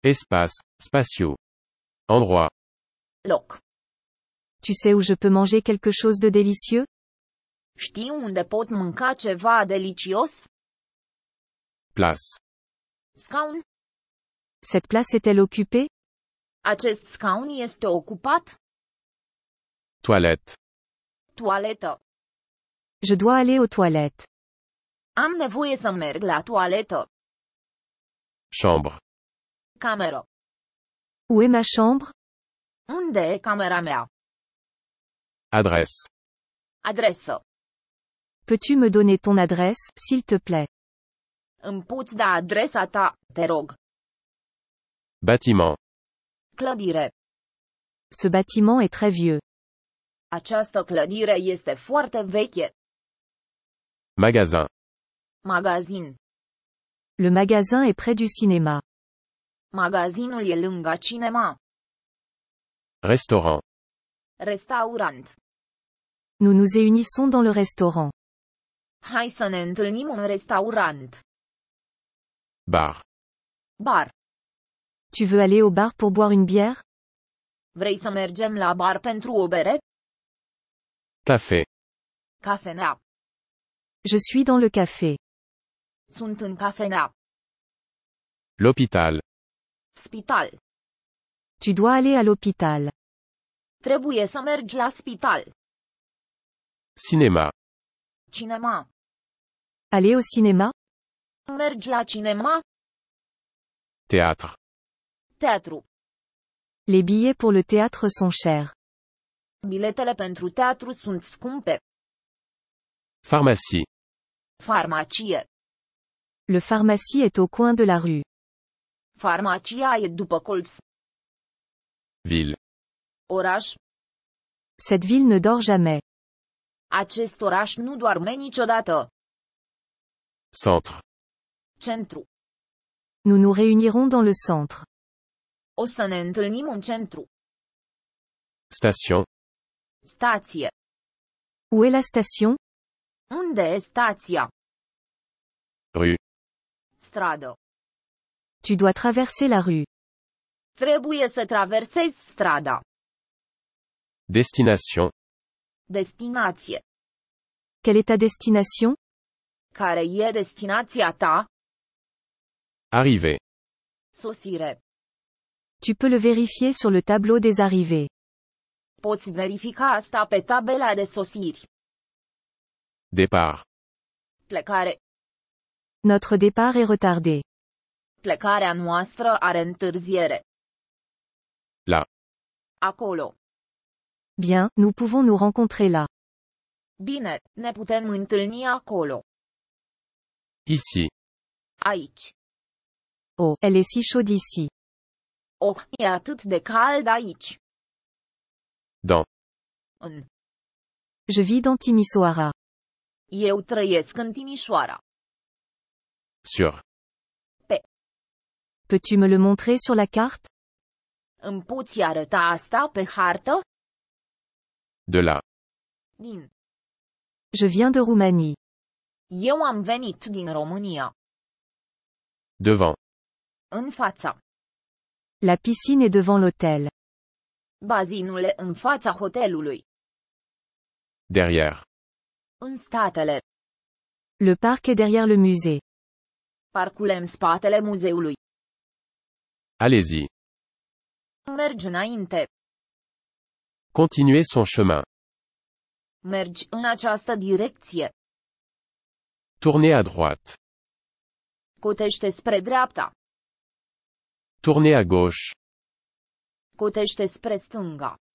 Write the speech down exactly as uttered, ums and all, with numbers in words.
Espace, spatiaux. Endroit. Loc. Tu sais où je peux manger quelque chose de délicieux? Știi unde pot mânca ceva delicios? Place. Scaun. Cette place est-elle occupée? Acest scaun este ocupat? Toilette. Toaletă. Je dois aller aux toilettes. Am nevoie să merg la toaletă. Chambre. Cameră. Où est ma chambre? Unde e camera mea? Adresse. Adresă. Peux-tu me donner ton adresse, s'il te plaît? Îmi poți da adresa ta, te rog. Bâtiment. Clădire. Ce bâtiment est très vieux. Această clădire este foarte veche. Magasin. Magazin. Le magasin est près du cinéma. Magazinul e lângă cinema. Restaurant. Restaurant. Nous nous unissons dans le restaurant. Hai să ne întâlnim în restaurant. Bar. Bar. Tu veux aller au bar pour boire une bière? Vrei să mergem la bar pentru o bere? Café. Cafenea. Je suis dans le café. Sunt în cafenea. L'hôpital. Spital. Tu dois aller à l'hôpital. Trebuie să mergi la spital. Cinéma. Cinema. Aller au cinéma? Mergi la cinema? Théâtre. Teatru. Les billets pour le théâtre sont chers. Biletele pentru teatru sunt scumpe. Pharmacie. Farmacie. Le pharmacie est au coin de la rue. Farmacia e după colț. Ville. Oraș. Cette ville ne dort jamais. Acest oraș nu doarme niciodată. Centre. Centru. Nous nous réunirons dans le centre. O să ne întâlnim în centru. Station. Stație. Où est la station? Unde e stația? Rue. Stradă. Tu dois traverser la rue. Trebuie să traversezi strada. Destination. Destinație. Quelle est ta destination? Care e destinația ta? Arrivée. Sosire. Tu peux le vérifier sur le tableau des arrivées. Poți verifica asta pe tabela de sosiri. Départ. Plecare. Notre départ est retardé. Plecarea noastră are întârziere. Là. Acolo. Bien, nous pouvons nous rencontrer là. Bine, ne putem întâlni acolo. Ici. Aici. Oh, elle est si chaude ici. Oh, e atât de cald aici. Dans. În. Je vis dans Timisoara. Eu trăiesc în Timișoara. Sur. Peux-tu me le montrer sur la carte? Îmi poți arăta asta pe hartă? De là. Din. Je viens de Roumanie. Eu am venit din România. Devant. În fața. La piscine est devant l'hôtel. Bazinul e în fața hotelului. Derrière. În statele. Le parc est derrière le musée. Parcul e în spatele muzeului. Allez-y. Mergi înainte. Continuez son chemin. Mergi în această direcție. Tournez à droite. Cotește spre dreapta. Tournez à gauche. Cotește spre stânga.